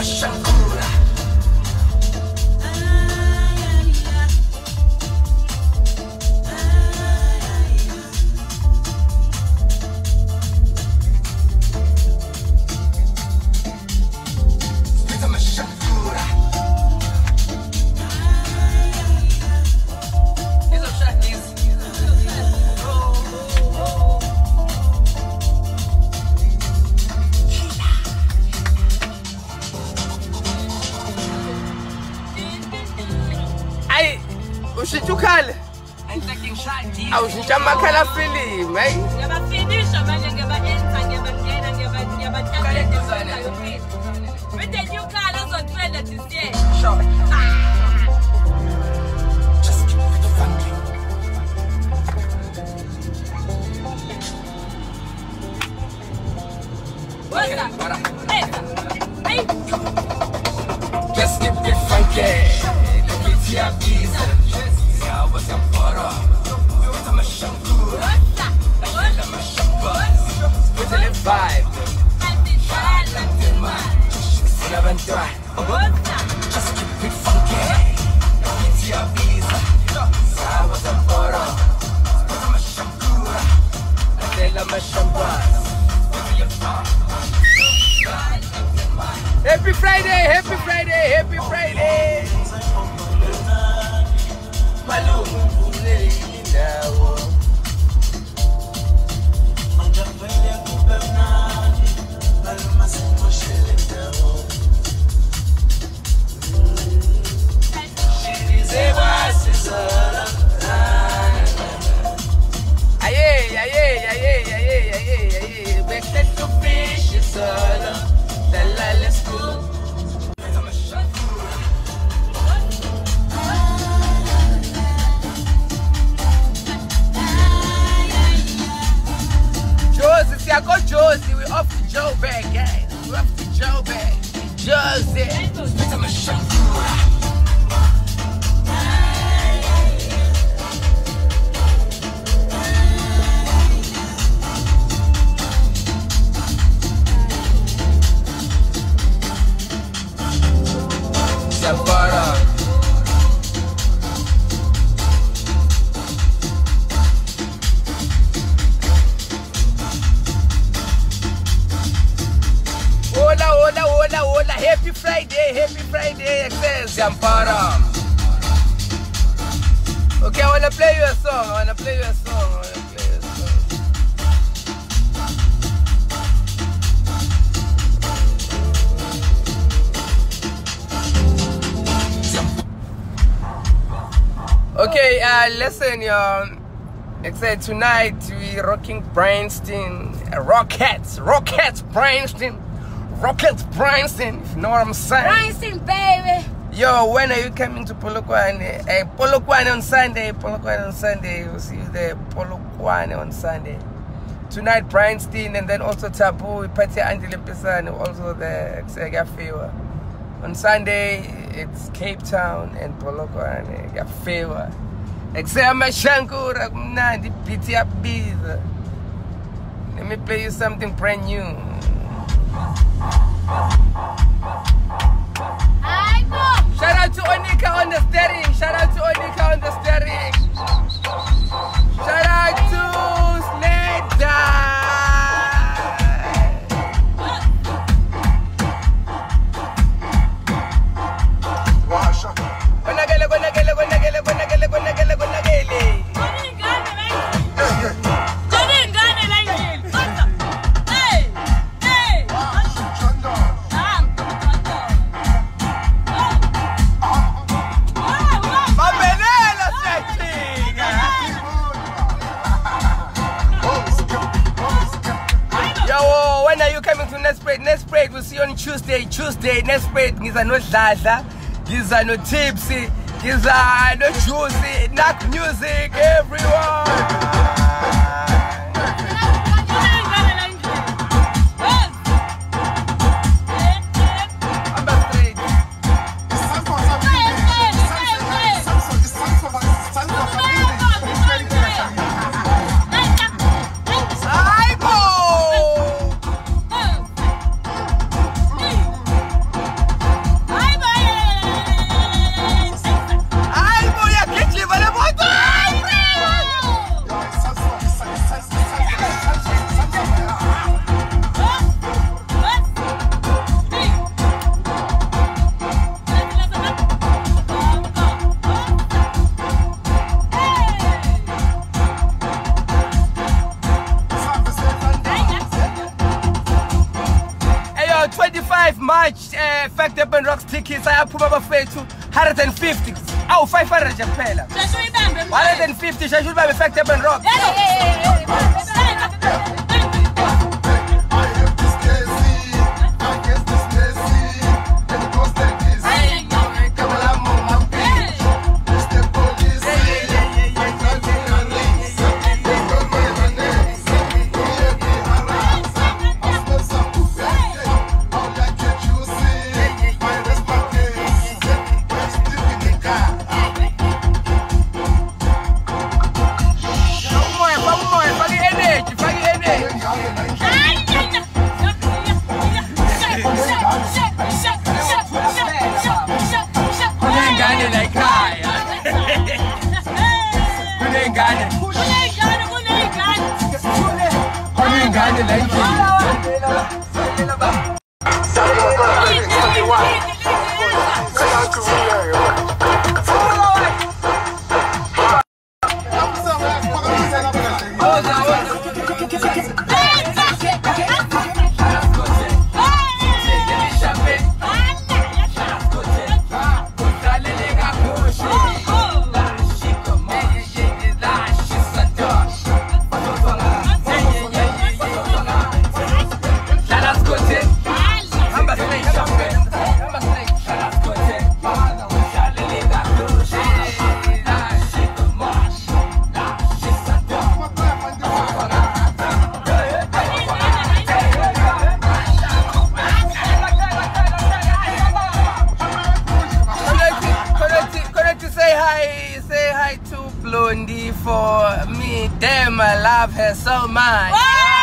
Ushitukhale awushintsha amakhala afilimu hayi ngiyabafinisha manje ngiyabaenza ngiyabathatha with the new car azotwela this year sure Just keep it funky. what's that hey Just keep it funky. Look at your visa. Yeah, what's up, photo? I'm a shampoo. I'm a shampoo. With a vibe. Just keep it funky. Look at your visa. Yeah, what's up, photo? I'm a shampoo. I'm a shampoo. Happy Friday, happy Friday, happy Friday. Malungu indawo. Aye. Back to fish is all. Let's go. Josie, we're off to Joburg, guys. We're off to Joburg. Josie. Hola, happy Friday, access Zampara. Okay, I wanna play you a song, Okay, listen, except tonight we rocking Bryanston, Rockets, Bryanston, if you know what I'm saying. Bryanston, baby. Yo, when are you coming to Polokwane? Polokwane on Sunday. We'll see you there. Polokwane on Sunday. Tonight, Bryanston, and then also Taboo. Party Andy Limpisani also there. On Sunday, it's Cape Town and Polokwane. Gafewa. Exema Shankura Nandi Pitia Biza. Let me play you something brand new. Shout out to Onika on the steering. Shout out to Sleda. Next break, we'll see you on Tuesday. Next break, ngiza no dladla, ngiza no tipsy, ngiza no juicy, knock music, everyone. 25 March, Fact Urban Rocks tickets. I have abafethu 150. Oh, 500 kuphela. 150 shashulu babe Fact Urban Rocks. For me, damn, I love her so much.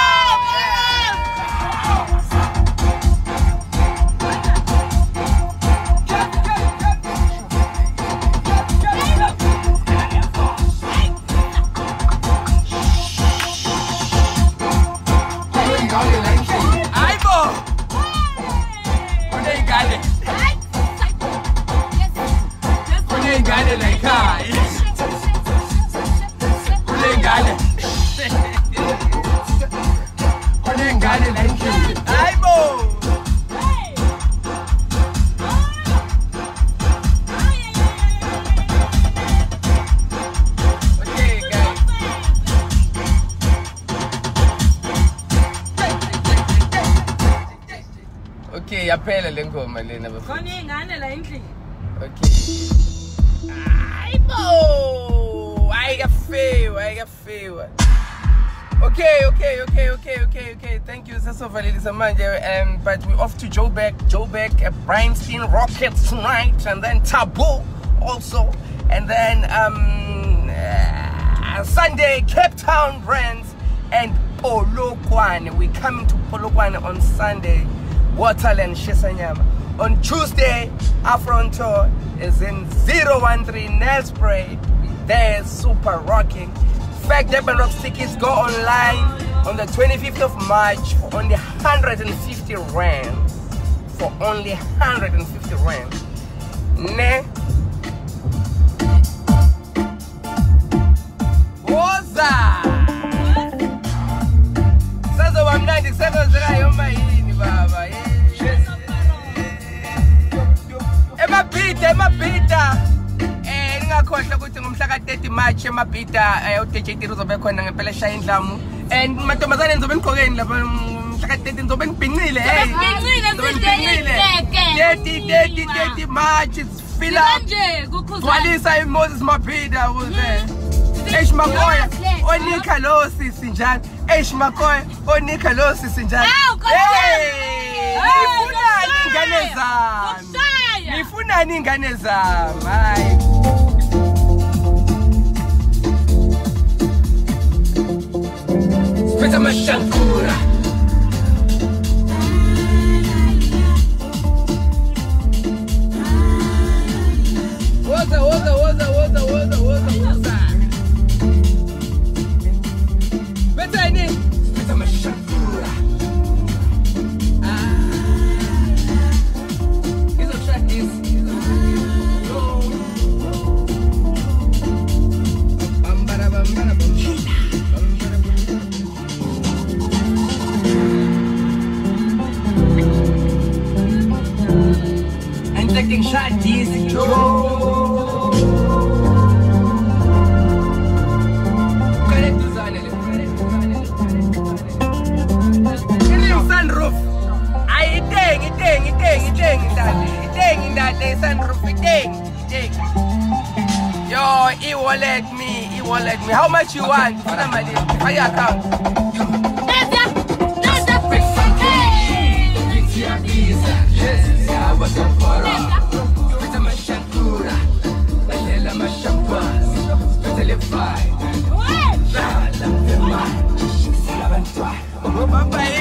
Okay, yaphela le ngoma lena bafana. Khona ingane la endlini. Okay. Ayibo! Ayikafewa. Okay. Thank you, Sasovalelisa manje. But we're off to Joburg, Bryanston Rockets tonight, and then Taboo also, and then Sunday Cape Town Brands and Polokwane. We're coming to Polokwane on Sunday. Waterland Shisanyama. On Tuesday, Afron Tour is in 013 Nelspruit. They're super rocking. Fact Urban Rocks tickets go online on the 25th of March for only 150 rand. For only 150 rand. Ne? Woza! Sasa wa mnandi sasa zira yoma hini baba. Emabhida ngakhohlwa ukuthi ngomhla ka-30 March emabhida uDJ uzobe khona ngempela shaya indlamu and mantombazane nizobe niqhokeni lapha ngomhla ka-30 nizobe nibhincile hey 30 March it's fill up gcwalisa iMoses Mabhida ukuze Makoya onika lo sisi njani Makoya onika lo sisi njani nifuna ingane zami hayi Speta mashankura Woza Speta ini Speta mashankura ngishadisi jo sunroof. Ay, iteng, daddy, sunroof, iteng. Yo, e-wallet me. How much you want? For your account. Bye-bye.